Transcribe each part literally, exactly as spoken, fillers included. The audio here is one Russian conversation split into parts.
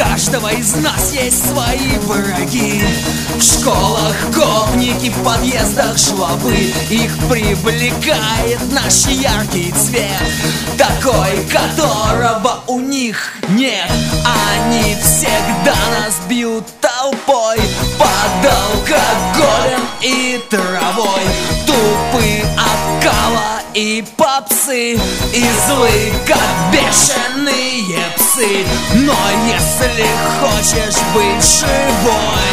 каждого из нас есть свои враги. В школах гопники, в подъездах жлобы. Их привлекает наш яркий цвет, такой, которого у них нет. Они всегда нас бьют толпой, под алкоголем и травой. Тупы от кала и попсы, и злы, как бешеные псы. Но если хочешь быть живой,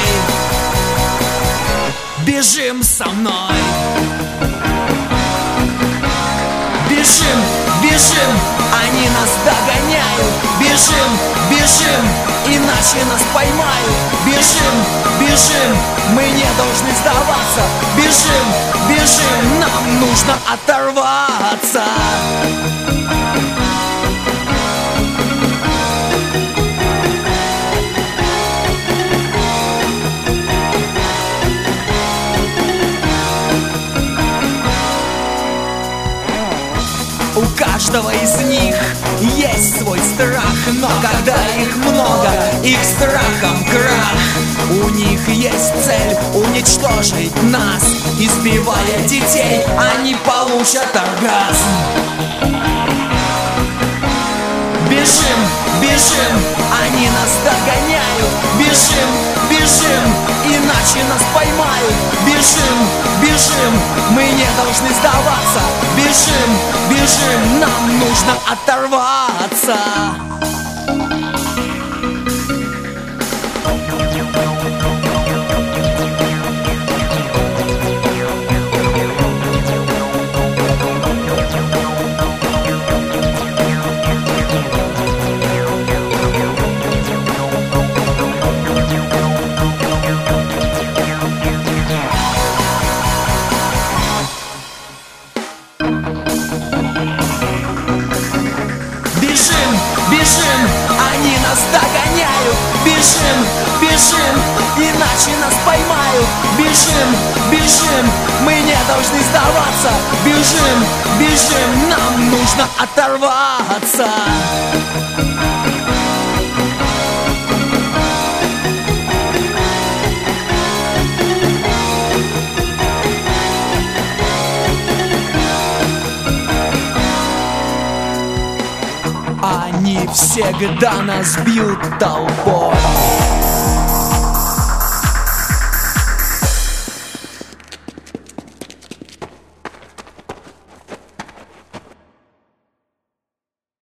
бежим со мной. Бежим, бежим, они нас догоняют. Бежим, бежим, иначе нас поймают. Бежим, бежим, мы не должны сдаваться. Бежим, бежим, нам нужно оторваться. У каждого из них есть свой страх, но когда их много, их страхом крах. У них есть цель уничтожить нас. Избивая детей, они получат оргазм. Бежим, бежим, они нас догоняют. Бежим, бежим, иначе нас поймают. Бежим, бежим, мы не должны сдаваться. Бежим, бежим, нам нужно оторваться. Бежим, бежим, они нас догоняют. Бежим, бежим, иначе нас поймают. Бежим, бежим, мы не должны сдаваться. Бежим, бежим, нам нужно оторваться. Они всегда нас бьют толпой.